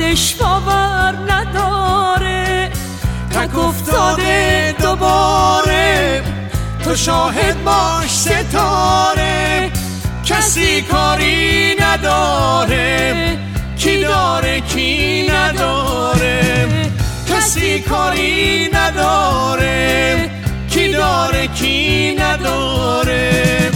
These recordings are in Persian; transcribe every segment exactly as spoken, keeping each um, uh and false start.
خودش باور نداره، تک افتاده دوباره، تو شاهد باش ستاره. کسی کاری نداره، کی داره کی نداره، کسی کاری نداره، کی داره کی نداره.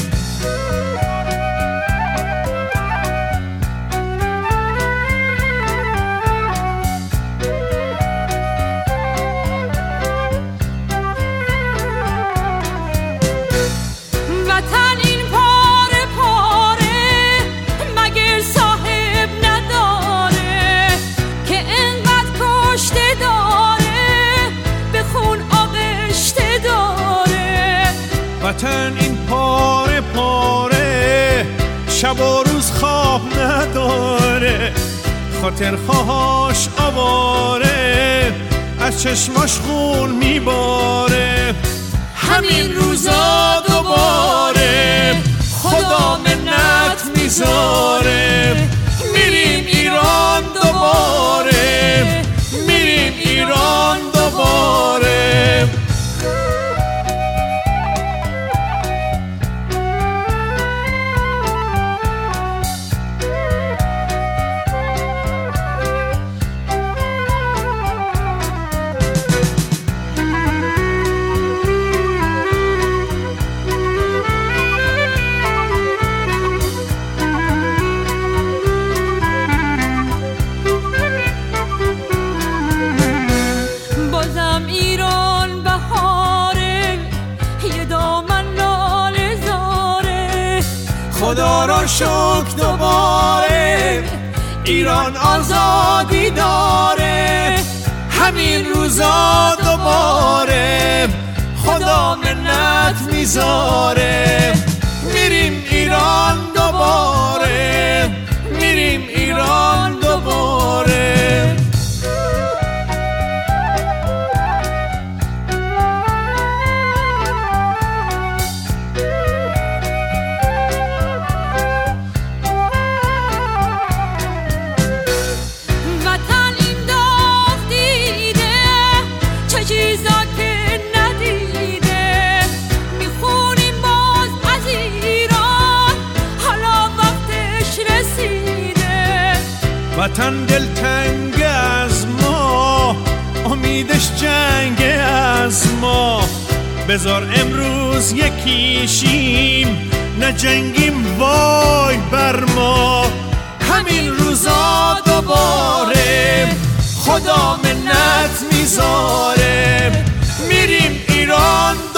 وطن این پاره پاره مگر صاحب نداره که انقدر کشته داره به خون آغشته داره. وطن این پاره پاره شب و روز خواب نداره، خاطر خواهاش آواره از چشماش خون میباره. همین روزا دوباره خدا منت میذاره، میریم ایران دوباره، میریم ایران دوباره. خدا را شکر دوباره ایران آزادی داره. همین روزا دوباره خدا منت میذاره، میریم ایران دوباره، میریم ایران دوباره. وطن دلتنگ از ما، امیدش جنگ از ما، بذار امروز یکیشیم نجنگیم وای بر ما. همین روزا دوباره خدا منت میذاره، میریم ایران